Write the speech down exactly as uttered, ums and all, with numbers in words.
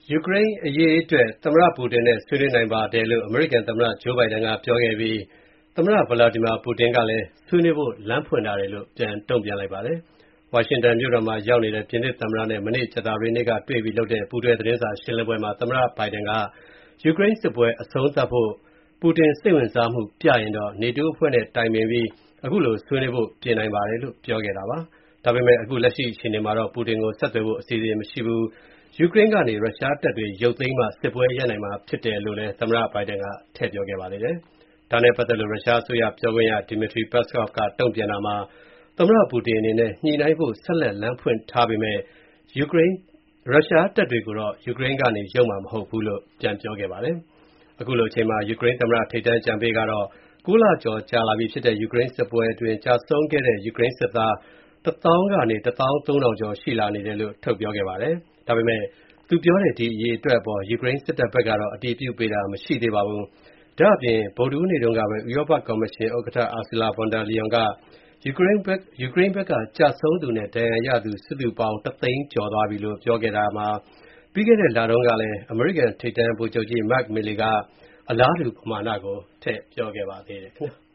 ယူကရိန်းအရေးအတွက်သမ္မတပူတင်နဲ့ဆွေးနွေးနိုင်ပါတယ်လို့အမေရိကန်သမ္မတဂျိုးဘိုင်ဒန်ကပြောခဲ့ပြီးသမ္မတဗလာဒီမာပူတင်ကလည်းဆွေးနွေးဖို့လမ်းဖွင့်ထားတယ်လို့ပြန်တုံ့ပြန်လိုက်ပါတယ်။ဝါရှင်တန်မြို့တော်မှာရောက်နေတဲ့ပြင်သစ်သမ္မတနဲ့မနေ့ကြာသပတေးနေ့ကတွေ့ပြီးလုပ်တဲ့ပူးတွဲသတင်းစာရှင်းလင်းပွဲမှာသမ္မတဘိုင်ဒန်ကယူကရိန်းစစ်ပွဲအဆုံးသတ်ဖို့ပူတင်စိတ်ဝင်စားမှုပြရင်တော့နေတိုးအဖွဲ့နဲ့တိုင်ပင်ပြီးအခုလိုဆွေးနွေးဖို့ပြင်နိုင်ပါတယ်လို့ပြောခဲ့တာပါ။ဒါပေမဲ့အခုလက်ရှိအခြေအနေမှာတော့ပူတင်ကိုဆက်သွယ်ဖို့အစီအစဉ်မရှိဘူး။ယူကရိန်းကနေရုရှားတပ်တွေရုပ်သိမ်းမှစစ်ပွဲရပ်နိုင်မှာဖြစ်တယ်လို့လည်းသမ္မတဘိုင်ဒန်ကထည့်ပြောခဲ့ပါသေးတယ်။ဒါနဲ့ပတ်သက်လို့ရုရှားအစိုးရပြောခွင့်ရ Dmitry Peskov ကတုံ့ပြန်တာမှာသမ္မတပူတင်အနေနဲ့ညှိနှိုင်းဖို့ဆက်လက်လမ်းဖွင့်ထားပေမဲ့ယူကရိန်းရုရှားတပ်တွေကိုတော့ယူကရိန်းကနေရုပ်မှာမဟုတ်ဘူးလို့ပြန်ပြောခဲ့ပါတယ်။အခုလိုအချိန်မှာယူကရိန်းသမ္မတထိပ်တန်းအကြံပေးကတော့ကိုးလကျော်ကြာလာပြီဖြစ်တဲ့ယူကရိန်းစစ်ပွဲအတွင်းကြာဆုံးခဲ့တဲ့ယူကရိန်းစစ်သားတစ်သောင်းကနေတစ်သောင်းသုံးထောင်ကျော်ရှိလာနေတယ်လို့ထုတ်ပြောခဲ့ပါတယ်။ဒါပေမဲ့သူပြောတဲ့ဒီအရေးအတွက်အပေါ်ယူကရိန်းစစ်တပ်ဘက်ကတော့အတည်ပြုပေးတာမရှိသေးပါဘူး။ဒါ့အပြင်ဗုဒ္ဓဟူးနေ့တုန်းကပဲဥရောပကော်မရှင်ဥက္ကဋ္ဌ Ursula von der Leyen ကယူကရိန်းဘက်ယူကရိန်းဘက်ကကြာဆုံးသူနဲ့ဒဏ်ရာရသူစုစုပေါင်းတစ်သိန်းကျော်သွားပြီလို့ပြောခဲ့တာမှာပြီးခဲ့တဲ့လတုန်းကလည်းအမေရိကန်ထိပ်တန်းဗိုလ်ချုပ်ကြီး Mark Milley ကအလားတူပမာဏကိုထည့်ပြောခဲ့ပါသေးတယ်ခင်ဗျာ။